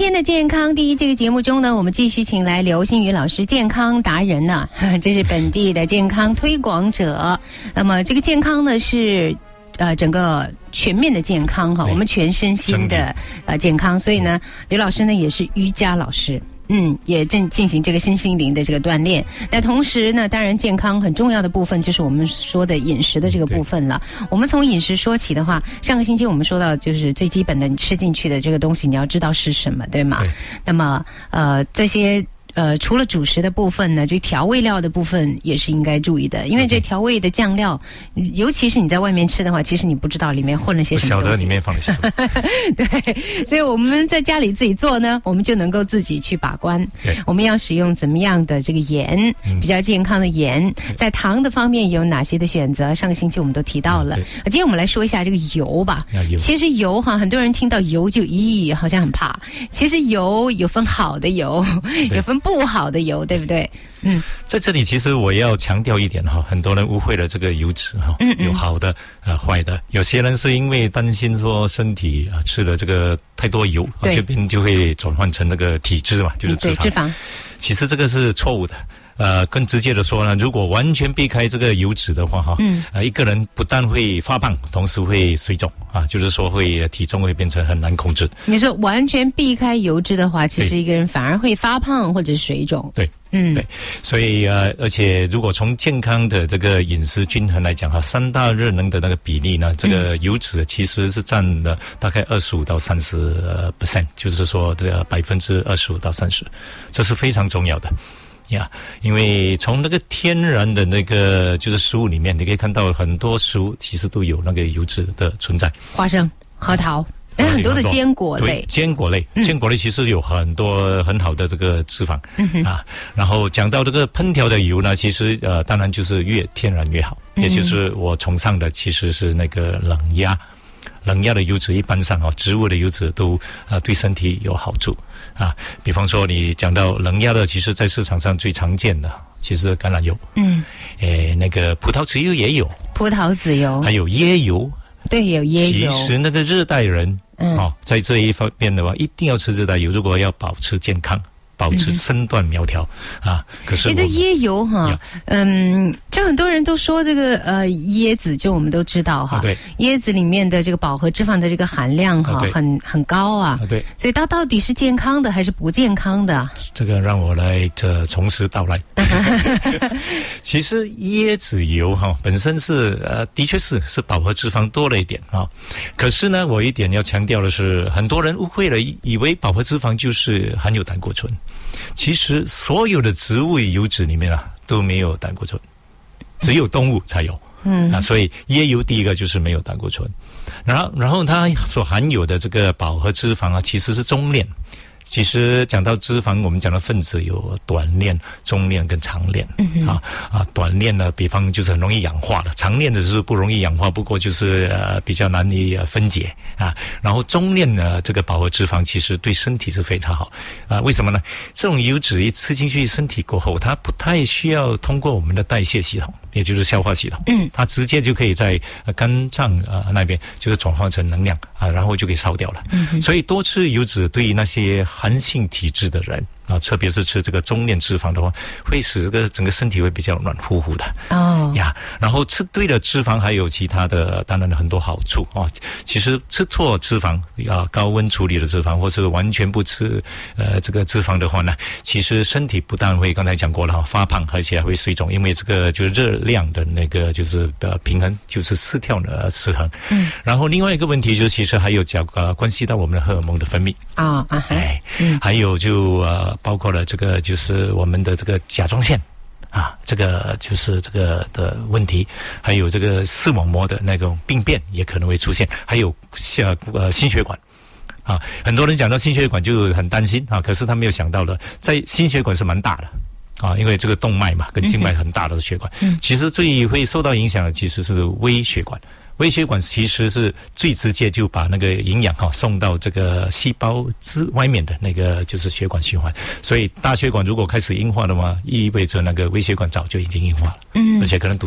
天的健康第一这个节目中呢，我们继续请来刘欣宇老师，健康达人呢，这是本地的健康推广者。那么这个健康呢是整个全面的健康哈，我们全身心的健康，所以呢，刘老师呢也是瑜伽老师。也正进行这个身心灵的这个锻炼。那同时呢，当然健康很重要的部分就是我们说的饮食的这个部分了。我们从饮食说起的话，上个星期我们说到就是最基本的，你吃进去的这个东西你要知道是什么，对吗？对。那么这些除了主食的部分呢，这调味料的部分也是应该注意的，因为这调味的酱料，尤其是你在外面吃的话，其实你不知道里面混了些什么东西，不晓得里面放了什么。对，所以我们在家里自己做呢，我们就能够自己去把关。对，我们要使用怎么样的这个盐，比较健康的盐，在糖的方面有哪些的选择？上个星期我们都提到了。今天我们来说一下这个油吧。其实油哈，很多人听到油就好像很怕。其实油有分好的油，有分不好的油，对不对？ 在这里其实我要强调一点哈，很多人误会了这个油脂哈，有好的坏的。有些人是因为担心说身体吃了这个太多油，这边就会转换成那个体脂嘛，就是脂肪。其实这个是错误的。更直接的说呢，如果完全避开这个油脂的话一个人不但会发胖，同时会水肿就是说会体重会变成很难控制。你说完全避开油脂的话，其实一个人反而会发胖或者水肿。对。对，所以而且如果从健康的这个饮食均衡来讲三大热能的那个比例呢，这个油脂其实是占了大概25到30%，就是说这个25%到30%，这是非常重要的。因为从那个天然的那个就是食物里面，你可以看到很多食物其实都有那个油脂的存在，花生、核桃。很多的坚果类，坚果类其实有很多很好的这个脂肪然后讲到这个烹调的油呢，其实当然就是越天然越好，也就是我崇尚的其实是那个冷压的油脂，一般上植物的油脂都对身体有好处比方说你讲到冷压的，其实在市场上最常见的其实橄榄油，那个葡萄籽油也有，葡萄籽油还有椰油。对，有椰油。其实那个热带人在这一方面的话，一定要吃热带油，如果要保持健康，保持身段苗条可是这椰油就很多人都说这个椰子，就我们都知道对，椰子里面的这个饱和脂肪的这个含量很高对，所以它到底是健康的还是不健康的？这个让我来从实道来。其实椰子油本身是的确是饱和脂肪多了一点可是呢，我一点要强调的是，很多人误会了，以为饱和脂肪就是含有胆固醇。其实所有的植物油脂里面都没有胆固醇，只有动物才有所以椰油第一个就是没有胆固醇，然后它所含有的这个饱和脂肪其实是中链。其实讲到脂肪，我们讲的分子有短链、中链跟长链短链呢，比方就是很容易氧化的，长链的是不容易氧化，不过就是比较难以分解然后中链呢，这个饱和脂肪其实对身体是非常好为什么呢？这种油脂一吃进去身体过后，它不太需要通过我们的代谢系统，也就是消化系统它直接就可以在肝脏那边就是转化成能量然后就可以烧掉了所以多吃油脂对于那些寒性体质的人特别是吃这个中链脂肪的话，会使这个整个身体会比较软乎乎的然后吃对了脂肪还有其他的当然很多好处其实吃错脂肪高温处理的脂肪，或是完全不吃这个脂肪的话呢，其实身体不但会刚才讲过了发胖，而且还会水肿，因为这个就是热量的那个就是平衡就是失调的失衡然后另外一个问题就是其实还有关系到我们的荷尔蒙的分泌还有就包括了这个就是我们的这个甲状腺这个就是这个的问题，还有这个视网膜的那种病变也可能会出现，还有心血管很多人讲到心血管就很担心可是他没有想到的，在心血管是蛮大的因为这个动脉嘛跟静脉很大的血管其实最会受到影响的其实是微血管。微血管其实是最直接就把那个营养送到这个细胞之外面的那个就是血管循环，所以大血管如果开始硬化的话，意味着那个微血管早就已经硬化了而且可能堵塞了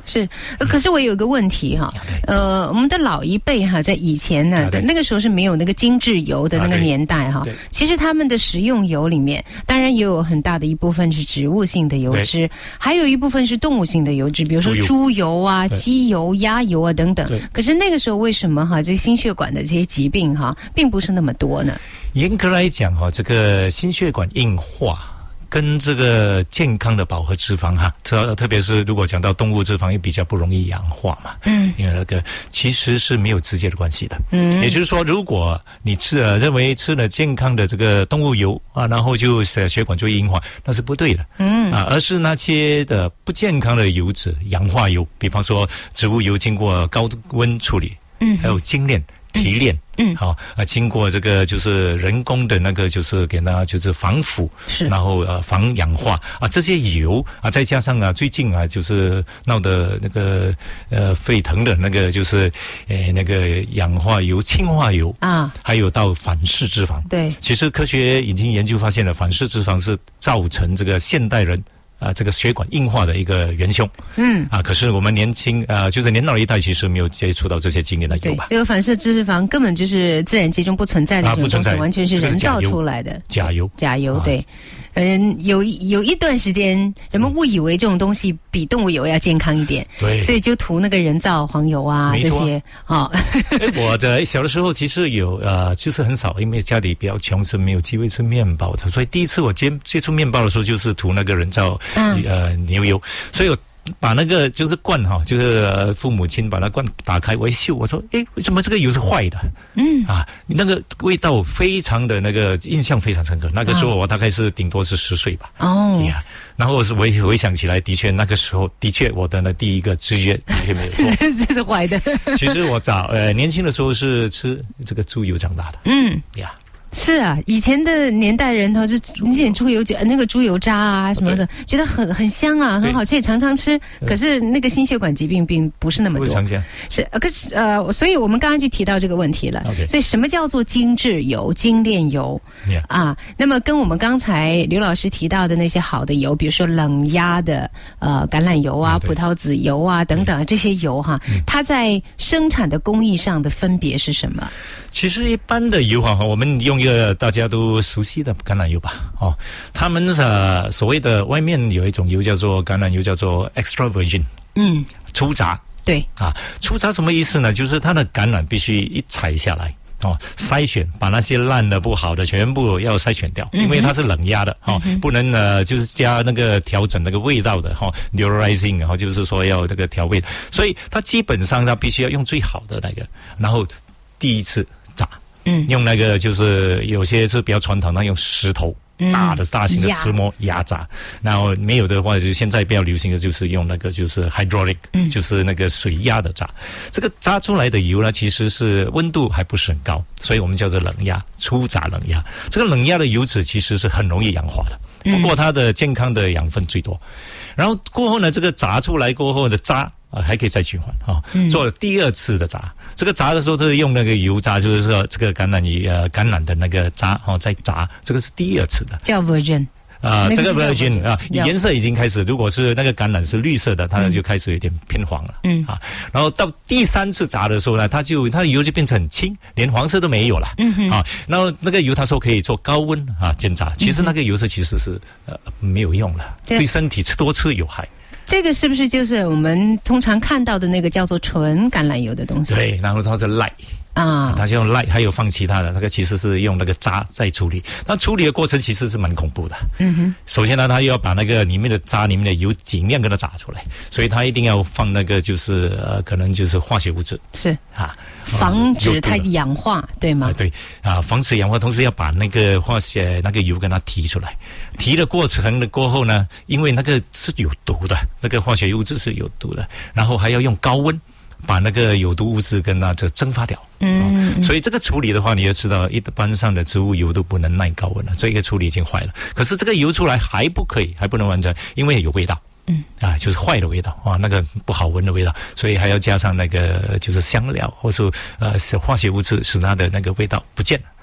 是，可是我有一个问题哈，我们的老一辈哈，在以前呢，那个时候是没有那个精制油的那个年代哈，其实他们的食用油里面，当然也有很大的一部分是植物性的油脂，还有一部分是动物性的油脂，比如说猪油啊、鸡油、鸭油啊等等。可是那个时候为什么哈，这个心血管的这些疾病哈，并不是那么多呢？ 严格来讲哈，这个心血管硬化跟这个健康的饱和脂肪哈，特别是如果讲到动物脂肪，也比较不容易氧化嘛。因为那个其实是没有直接的关系的。也就是说，如果你认为吃了健康的这个动物油啊，然后就血管就会硬化，那是不对的。而是那些的不健康的油脂、氧化油，比方说植物油经过高温处理，还有精炼、提炼。经过这个就是人工的那个就是给它就是防腐，然后防氧化啊，这些油啊，再加上最近就是闹的那个沸腾的那个就是那个氧化油、氢化油啊，还有到反式脂肪。对，其实科学已经研究发现了，反式脂肪是造成这个现代人这个血管硬化的一个元凶。可是我们年轻就是年老一代其实没有接触到这些经验的油吧？ 这个反式脂肪根本就是自然界中不存在的一种东西，完全是人造出来的假油。对。 有一段时间，人们误以为这种东西比动物油要健康一点，对，所以就涂那个人造黄油啊这些。 我在小的时候其实有就是很少，因为家里比较穷，是没有机会吃面包的，所以第一次我接触面包的时候，就是涂那个人造牛油，所以我把那个就是罐就是父母亲把那罐打开，我一嗅，我说为什么这个油是坏的？那个味道非常的那个印象非常深刻。那个时候我大概是顶多是10岁吧。然后我回想起来，的确那个时候的确我的那第一个直觉的确没有错， 这是坏的。 其实我年轻的时候是吃这个猪油长大的。 是啊，以前的年代人就你点猪油那个猪油渣啊什么的，觉得很香啊，很好吃，也常常吃。可是那个心血管疾病并不是那么多。是，可是所以我们刚刚就提到这个问题了。所以什么叫做精制油、精炼油那么跟我们刚才刘老师提到的那些好的油，比如说冷压的橄榄油啊、葡萄籽油啊等等这些油它在生产的工艺上的分别是什么？ 其实一般的油我们用一个大家都熟悉的橄榄油吧。他们所谓的外面有一种油叫做橄榄油，叫做 extra virgin， 粗榨。对粗榨什么意思呢？就是它的橄榄必须一采下来筛选，把那些烂的不好的全部要筛选掉，因为它是冷压的不能就是加那个调整那个味道的deodorizing，就是说要这个调味，所以它基本上它必须要用最好的那个，然后第一次炸，用那个就是有些是比较传统，那用石头大型的石磨压榨，然后没有的话，就现在比较流行的就是用那个就是 hydraulic，就是那个水压的榨。这个榨出来的油呢，其实是温度还不是很高，所以我们叫做冷压，粗榨冷压。这个冷压的油脂其实是很容易氧化的，不过它的健康的养分最多。然后过后呢，这个炸出来过后的渣还可以再循环做第二次的炸。这个炸的时候就是用那个油炸，就是说这个橄榄的那个渣再炸，这个是第二次的， 叫 virgin。 这个 virgin 颜色已经开始，如果是那个橄榄是绿色的，它就开始有点偏黄了。然后到第三次炸的时候呢，它的油就变成很轻，连黄色都没有了。然后那个油他说可以做高温煎炸，其实那个油色其实是没有用了，对身体多吃有害。 这个是不是就是我们通常看到的那个叫做纯橄榄油的东西？ 对，然后它是 light。它就用 light， 还有放其他的，那个其实是用那个渣在处理。那处理的过程其实是蛮恐怖的。首先呢，它又要把那个里面的渣、里面的油尽量给它炸出来，所以它一定要放那个就是可能就是化学物质，是防止它氧化，对吗？ 对防止氧化，同时要把那个化学那个油跟它提出来。提的过程的过后呢，因为那个是有毒的，那个化学物质是有毒的，然后还要用高温把那个有毒物质跟它这蒸发掉。所以这个处理的话，你要知道一般上的植物油都不能耐高温了，这个处理已经坏了。可是这个油出来还不能完成，因为有味道。就是坏的味道那个不好闻的味道，所以还要加上那个就是香料或是化学物质，使它的那个味道不见了。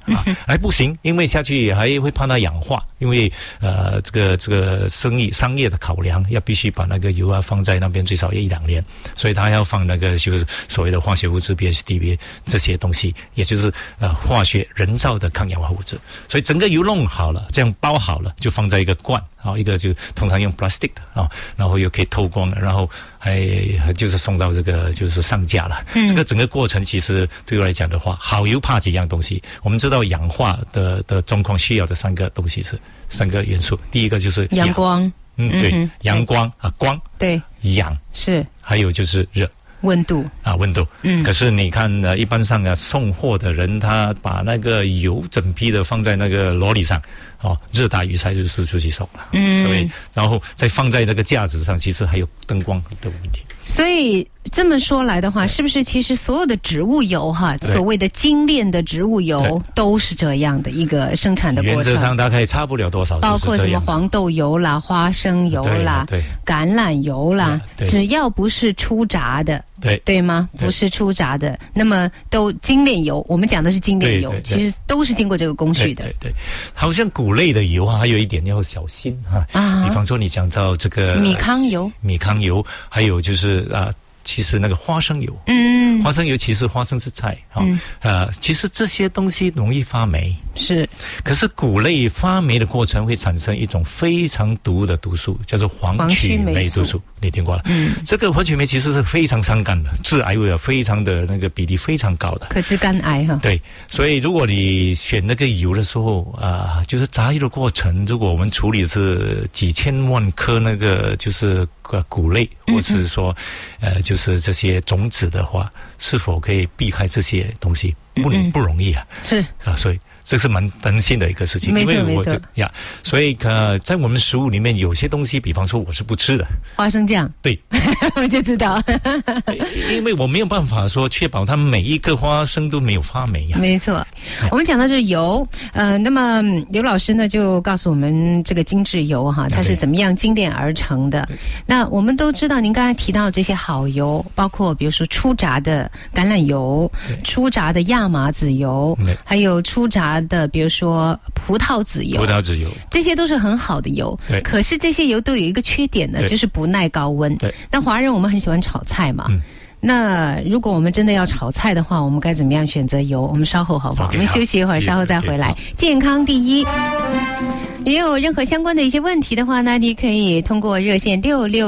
还不行，因为下去还会怕它氧化，因为这个商业的考量，要必须把那个油放在那边最少1-2年，所以它要放那个就是所谓的化学物质 BHDB 这些东西，也就是化学人造的抗氧化物质。所以整个油弄好了，这样包好了，就放在一个罐，一个就通常用 plastic 的然后又可以透光，然后还就是送到这个就是上架了。这个整个过程其实对我来讲的话，好油怕几样东西。我们知道氧化的状况需要的3个东西是3个元素，第一个就是阳光， 对，阳光光， 对， 氧是， 还有就是热。 温度。 可是你看一般上送货的人，他把那个油整批的放在那个箩里上，热打雨晒就四处去送了。所以然后再放在那个架子上，其实还有灯光的问题。 所以这么说来的话，是不是其实所有的植物油所谓的精炼的植物油都是这样的一个生产的过程？ 原则上大概差不了多少， 包括什么黄豆油啦、花生油啦、橄榄油啦，只要不是初榨的，对吗？不是初榨的，那么都精炼油。我们讲的是精炼油，其实都是经过这个工序的。 对，好像谷类的油还有一点要小心比方说你讲到这个米糠油，还有就是其实那个花生油，花生油其实花生是菜其实这些东西容易发霉，是。可是谷类发霉的过程会产生一种非常毒的毒素，叫做黄曲霉毒素，你听过了？这个黄曲霉其实是非常伤肝的，致癌物非常的那个比例非常高的， 可致肝癌对，所以如果你选那个油的时候就是炸油的过程，如果我们处理是几千万颗那个就是谷类，或者是说就是这些种子的话，是否可以避开这些东西？不容易是所以这是蛮担心的一个事情。 没错， 所以在我们食物里面有些东西，比方说我是不吃的花生酱， 对， 我就知道， 因为我没有办法说确保它每一个花生都没有发霉没错，我们讲到这油，那么刘老师呢就告诉我们这个精制油它是怎么样精炼而成的。那我们都知道，您刚才提到这些好油，包括比如说初榨的橄榄油、初榨的亚麻籽油，还有初榨的比如说葡萄籽油，这些都是很好的油。可是这些油都有一个缺点呢，就是不耐高温。那华人我们很喜欢炒菜嘛，那如果我们真的要炒菜的话，我们该怎么样选择油？我们稍后好不好？我们休息一会儿，稍后再回来。健康第一。也有任何相关的一些问题的话呢，你可以通过热线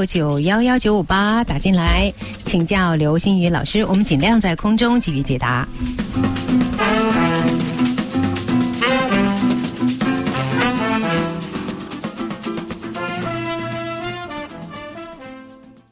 669-11958打进来，请教刘欣宇老师，我们尽量在空中给予解答。